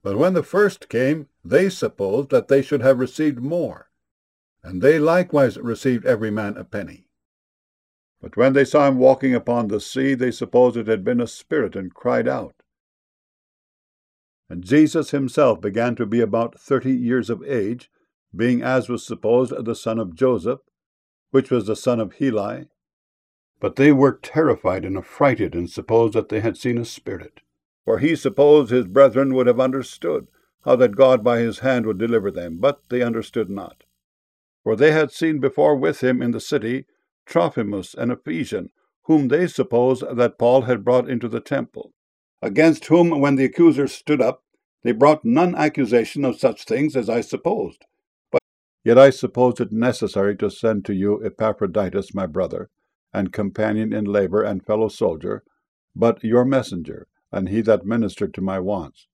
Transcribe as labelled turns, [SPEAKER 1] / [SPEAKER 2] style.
[SPEAKER 1] But when the first came, they supposed that they should have received more, and they likewise received every man a penny. But when they saw him walking upon the sea, they supposed it had been a spirit, and cried out. And Jesus himself began to be about 30 years of age, being, as was supposed, the son of Joseph, which was the son of Heli. But they were terrified and affrighted, and supposed that they had seen a spirit. For he supposed his brethren would have understood how that God by his hand would deliver them, but they understood not. For they had seen before with him in the city Trophimus, an Ephesian, whom they supposed that Paul had brought into the temple, against whom, when the accusers stood up, they brought none accusation of such things as I supposed. But yet I supposed it necessary to send to you Epaphroditus, my brother, and companion in labor and fellow soldier, but your messenger, and he that ministered to my wants,